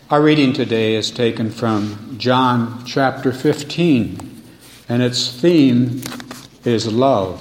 Our reading today is taken from John chapter 15, and its theme is love.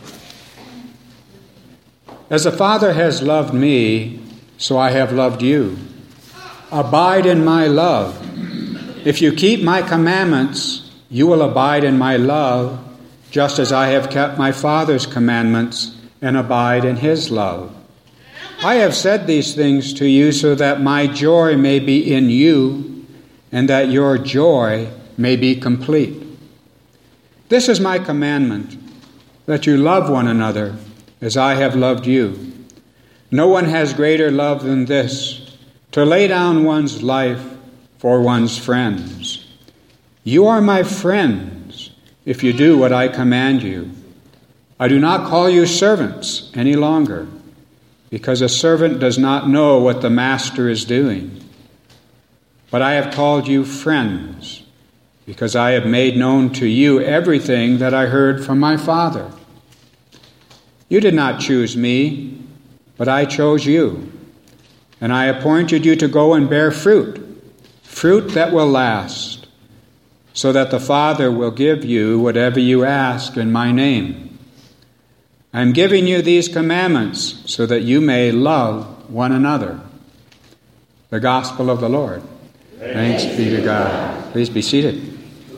As the Father has loved me, so I have loved you. Abide in my love. If you keep my commandments, you will abide in my love, just as I have kept my Father's commandments and abide in his love. I have said these things to you so that my joy may be in you and that your joy may be complete. This is my commandment, that you love one another as I have loved you. No one has greater love than this, to lay down one's life for one's friends. You are my friends if you do what I command you. I do not call you servants any longer, because a servant does not know what the master is doing. But I have called you friends, because I have made known to you everything that I heard from my Father. You did not choose me, but I chose you, and I appointed you to go and bear fruit that will last, so that the Father will give you whatever you ask in my name. I am giving you these commandments so that you may love one another. The Gospel of the Lord. Thanks be to God. Please be seated.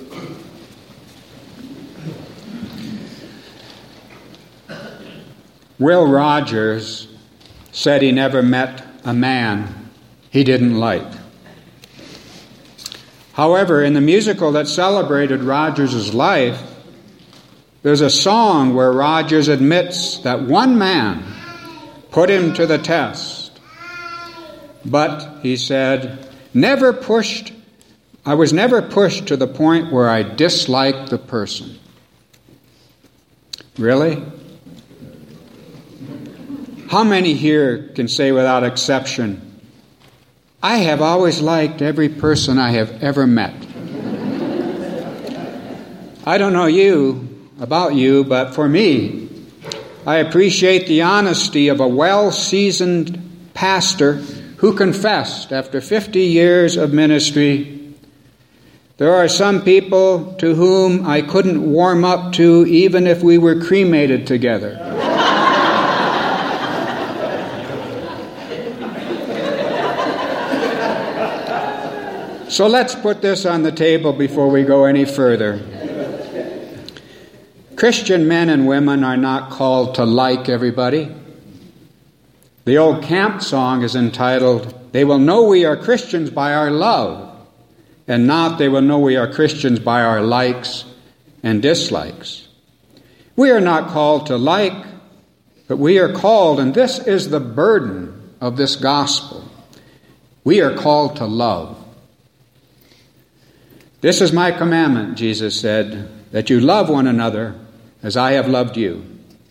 Will Rogers said he never met a man he didn't like. However, in the musical that celebrated Rogers' life, there's a song where Rogers admits that one man put him to the test. But, he said, I was never pushed to the point where I disliked the person. Really? How many here can say without exception, I have always liked every person I have ever met? I don't know about you, but for me, I appreciate the honesty of a well-seasoned pastor who confessed after 50 years of ministry, there are some people to whom I couldn't warm up to even if we were cremated together. So let's put this on the table before we go any further. Christian men and women are not called to like everybody. The old camp song is entitled, "They will know we are Christians by our love," and not they will know we are Christians by our likes and dislikes. We are not called to like, but we are called, and this is the burden of this gospel, we are called to love. This is my commandment, Jesus said, that you love one another as I have loved you.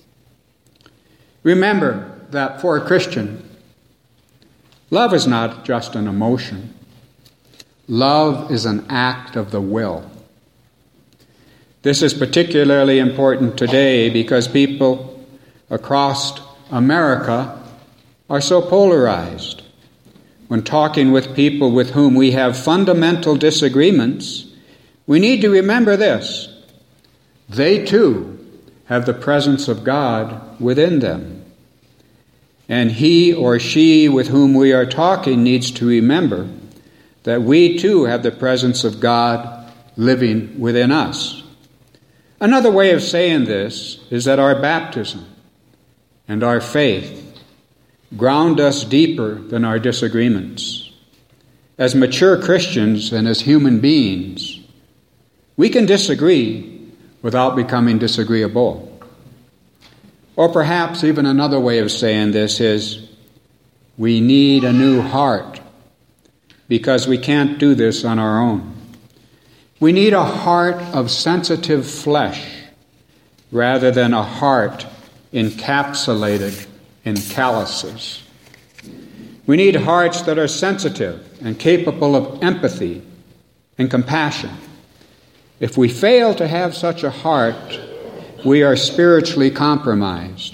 Remember that for a Christian, love is not just an emotion. Love is an act of the will. This is particularly important today because people across America are so polarized. When talking with people with whom we have fundamental disagreements, we need to remember this. They too have the presence of God within them. And he or she with whom we are talking needs to remember that we too have the presence of God living within us. Another way of saying this is that our baptism and our faith ground us deeper than our disagreements. As mature Christians and as human beings, we can disagree without becoming disagreeable. Or perhaps even another way of saying this is, we need a new heart because we can't do this on our own. We need a heart of sensitive flesh rather than a heart encapsulated in calluses. We need hearts that are sensitive and capable of empathy and compassion. If we fail to have such a heart, we are spiritually compromised.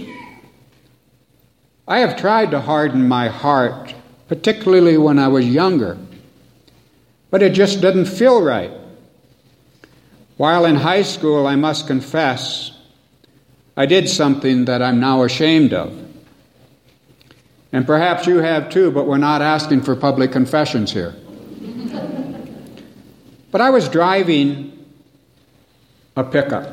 I have tried to harden my heart, particularly when I was younger, but it just didn't feel right. While in high school, I must confess, I did something that I'm now ashamed of. And perhaps you have too, but we're not asking for public confessions here. But I was driving a pickup,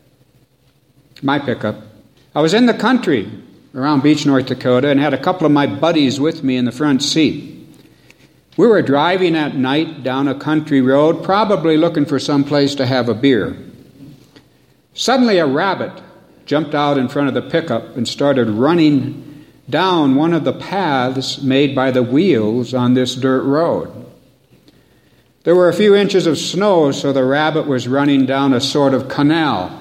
my pickup. I was in the country around Beach, North Dakota, and had a couple of my buddies with me in the front seat. We were driving at night down a country road, probably looking for some place to have a beer. Suddenly a rabbit jumped out in front of the pickup and started running down one of the paths made by the wheels on this dirt road. There were a few inches of snow, so the rabbit was running down a sort of canal.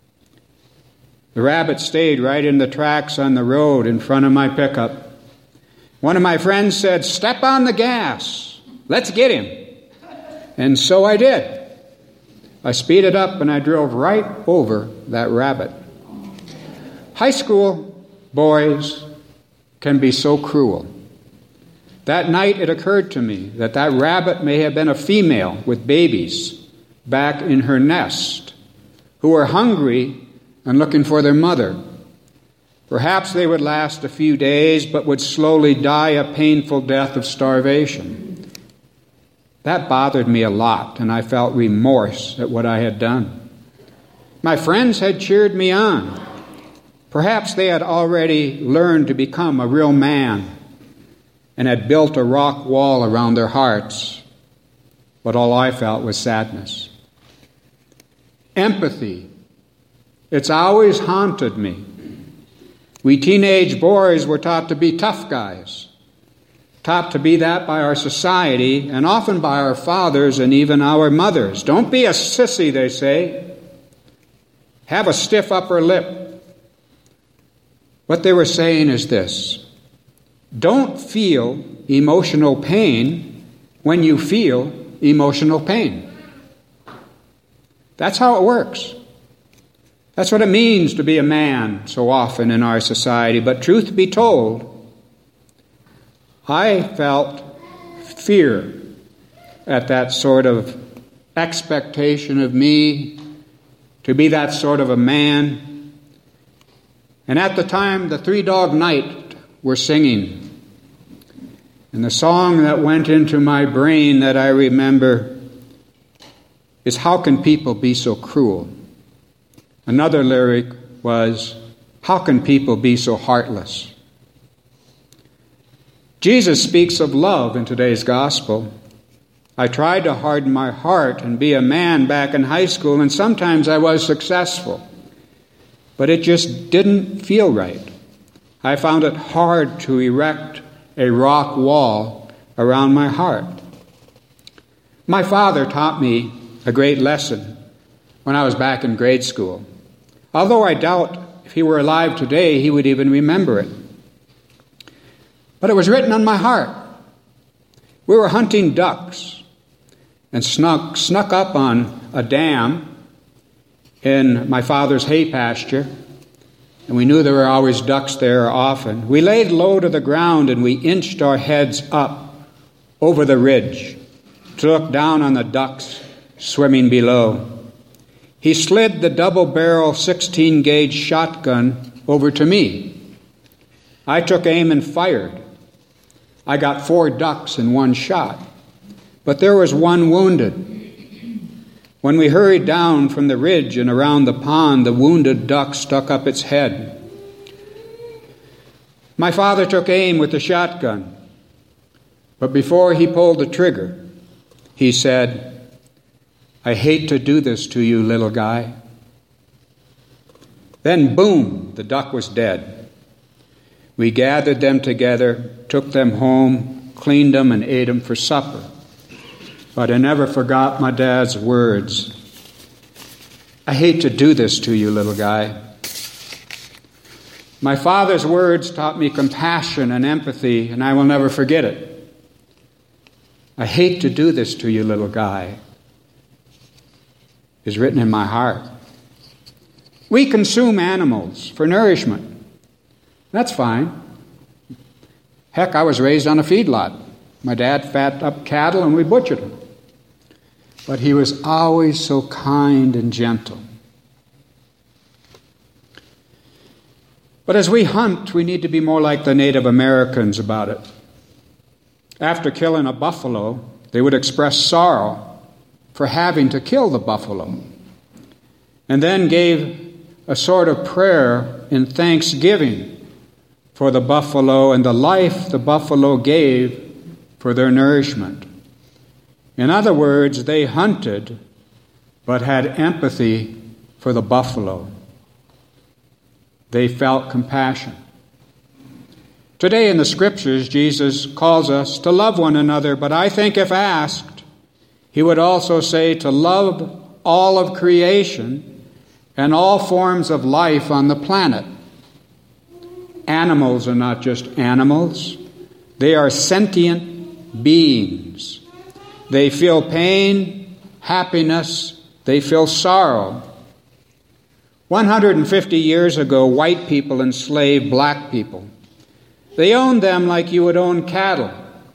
The rabbit stayed right in the tracks on the road in front of my pickup. One of my friends said, "Step on the gas. Let's get him." And so I did. I speeded up and I drove right over that rabbit. High school boys can be so cruel. That night it occurred to me that that rabbit may have been a female with babies back in her nest who were hungry and looking for their mother. Perhaps they would last a few days, but would slowly die a painful death of starvation. That bothered me a lot, and I felt remorse at what I had done. My friends had cheered me on. Perhaps they had already learned to become a real man and had built a rock wall around their hearts, but all I felt was sadness. Empathy. It's always haunted me. We teenage boys were taught to be tough guys, taught to be that by our society and often by our fathers and even our mothers. Don't be a sissy, they say. Have a stiff upper lip. What they were saying is this: don't feel emotional pain when you feel emotional pain. That's how it works. That's what it means to be a man so often in our society. But truth be told, I felt fear at that sort of expectation of me to be that sort of a man. And at the time, the Three Dog Night were singing. And the song that went into my brain that I remember is, "How can people be so cruel?" Another lyric was, "How can people be so heartless?" Jesus speaks of love in today's gospel. I tried to harden my heart and be a man back in high school, and sometimes I was successful. But it just didn't feel right. I found it hard to erect a rock wall around my heart. My father taught me a great lesson when I was back in grade school. Although I doubt if he were alive today, he would even remember it. But it was written on my heart. We were hunting ducks and snuck up on a dam in my father's hay pasture, and we knew there were always ducks there often. We laid low to the ground and we inched our heads up over the ridge to look down on the ducks swimming below. He slid the double-barrel 16-gauge shotgun over to me. I took aim and fired. I got 4 ducks in one shot, but there was one wounded. When we hurried down from the ridge and around the pond, the wounded duck stuck up its head. My father took aim with the shotgun, but before he pulled the trigger, he said, "I hate to do this to you, little guy." Then, boom, the duck was dead. We gathered them together, took them home, cleaned them, and ate them for supper. But I never forgot my dad's words. "I hate to do this to you, little guy." My father's words taught me compassion and empathy, and I will never forget it. "I hate to do this to you, little guy," is written in my heart. We consume animals for nourishment. That's fine. Heck, I was raised on a feedlot. My dad fattened up cattle and we butchered them. but he was always so kind and gentle. But as we hunt, we need to be more like the Native Americans about it. After killing a buffalo, they would express sorrow for having to kill the buffalo, and then gave a sort of prayer in thanksgiving for the buffalo and the life the buffalo gave for their nourishment. In other words, they hunted but had empathy for the buffalo. They felt compassion. Today in the Scriptures, Jesus calls us to love one another, but I think if asked, he would also say to love all of creation and all forms of life on the planet. Animals are not just animals. They are sentient beings. They feel pain, happiness, they feel sorrow. 150 years ago, white people enslaved black people. They owned them like you would own cattle.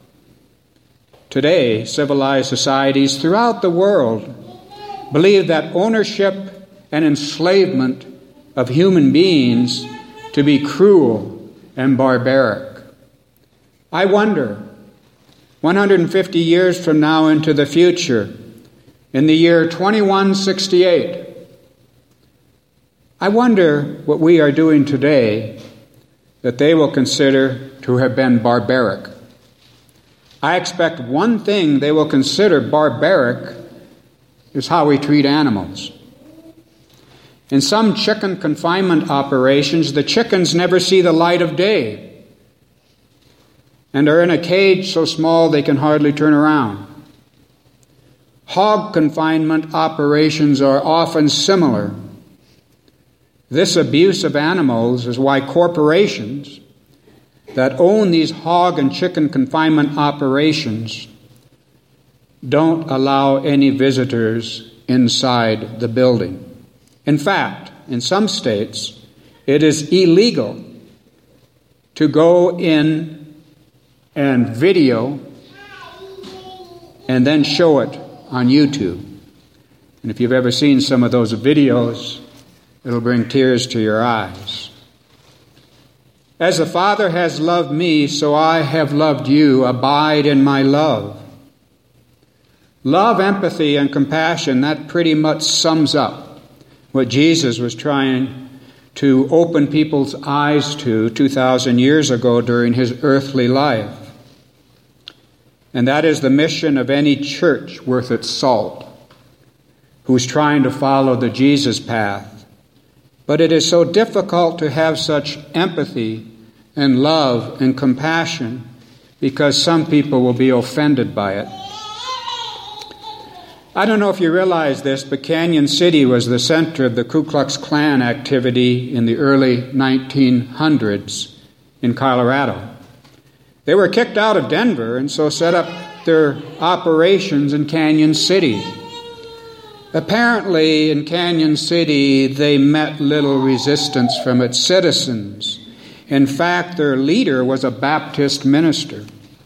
Today, civilized societies throughout the world believe that ownership and enslavement of human beings to be cruel and barbaric. I wonder, 150 years from now into the future, in the year 2168, I wonder what we are doing today that they will consider to have been barbaric. I expect one thing they will consider barbaric is how we treat animals. In some chicken confinement operations, the chickens never see the light of day and are in a cage so small they can hardly turn around. Hog confinement operations are often similar. This abuse of animals is why corporations that own these hog and chicken confinement operations don't allow any visitors inside the building. In fact, in some states, it is illegal to go in and video and then show it on YouTube. And if you've ever seen some of those videos, it'll bring tears to your eyes. As the Father has loved me, so I have loved you. Abide in my love. Love, empathy, and compassion, that pretty much sums up what Jesus was trying to open people's eyes to 2,000 years ago during his earthly life. And that is the mission of any church worth its salt, who's trying to follow the Jesus path. But it is so difficult to have such empathy and love and compassion because some people will be offended by it. I don't know if you realize this, but Canyon City was the center of the Ku Klux Klan activity in the early 1900s in Colorado. They were kicked out of Denver and so set up their operations in Canyon City. Apparently, in Canyon City, they met little resistance from its citizens. In fact, their leader was a Baptist minister.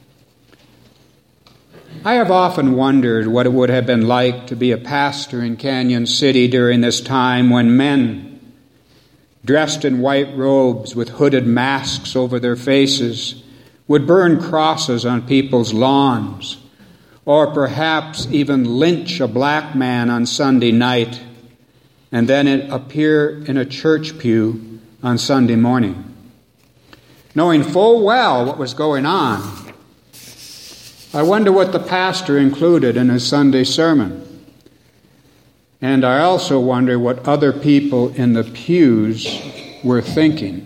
I have often wondered what it would have been like to be a pastor in Canyon City during this time when men, dressed in white robes with hooded masks over their faces, would burn crosses on people's lawns, or perhaps even lynch a black man on Sunday night, and then appear in a church pew on Sunday morning. Knowing full well what was going on, I wonder what the pastor included in his Sunday sermon. And I also wonder what other people in the pews were thinking.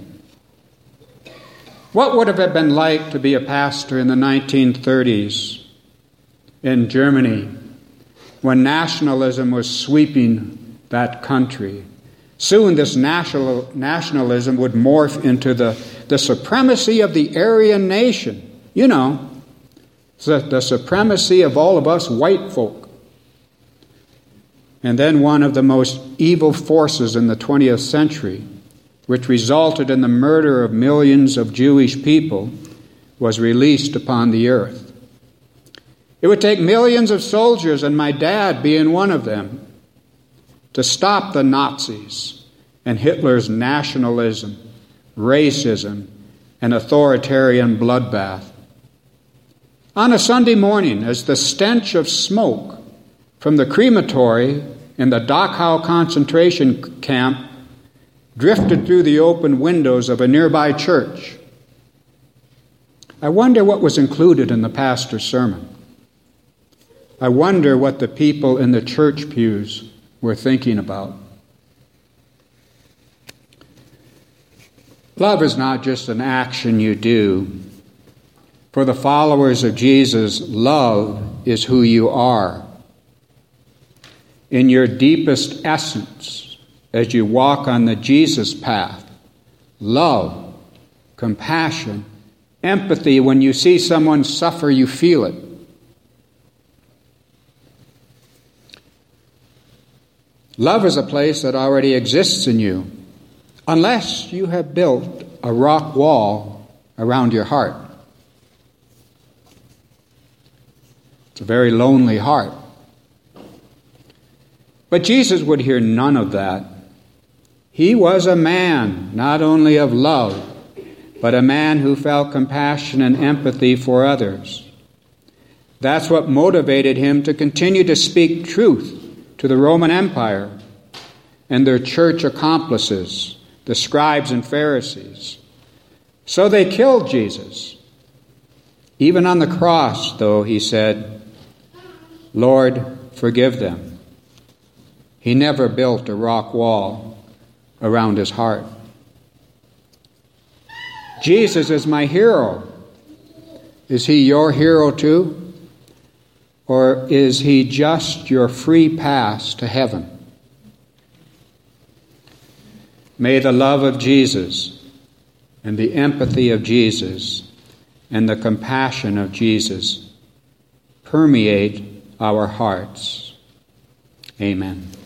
What would have it been like to be a pastor in the 1930s in Germany when nationalism was sweeping that country? Soon this nationalism would morph into the supremacy of the Aryan nation. You know, the supremacy of all of us white folk. And then one of the most evil forces in the 20th century, which resulted in the murder of millions of Jewish people, was released upon the earth. It would take millions of soldiers, and my dad being one of them, to stop the Nazis and Hitler's nationalism, racism, and authoritarian bloodbath. On a Sunday morning, as the stench of smoke from the crematory in the Dachau concentration camp drifted through the open windows of a nearby church, I wonder what was included in the pastor's sermon. I wonder what the people in the church pews were thinking about. Love is not just an action you do. For the followers of Jesus, love is who you are. In your deepest essence, as you walk on the Jesus path, love, compassion, empathy. When you see someone suffer, you feel it. Love is a place that already exists in you, unless you have built a rock wall around your heart. It's a very lonely heart. But Jesus would hear none of that. He was a man, not only of love, but a man who felt compassion and empathy for others. That's what motivated him to continue to speak truth to the Roman Empire and their church accomplices, the scribes and Pharisees. So they killed Jesus. Even on the cross, though, he said, "Lord, forgive them." He never built a rock wall around his heart. Jesus is my hero. Is he your hero too? Or is he just your free pass to heaven? May the love of Jesus and the empathy of Jesus and the compassion of Jesus permeate our hearts. Amen.